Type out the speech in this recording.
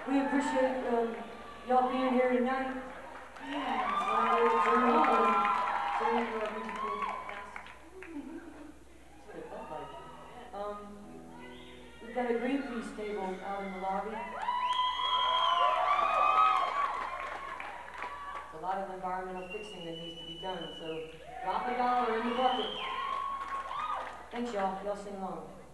We appreciate y'all being here tonight. Yeah, it's journey for our musical past. That's what it felt like. We've got a Greenpeace table out in the lobby. There's a lot of environmental fixing that needs to be done, so drop a dollar in the bucket. Thanks, y'all. Y'all sing along.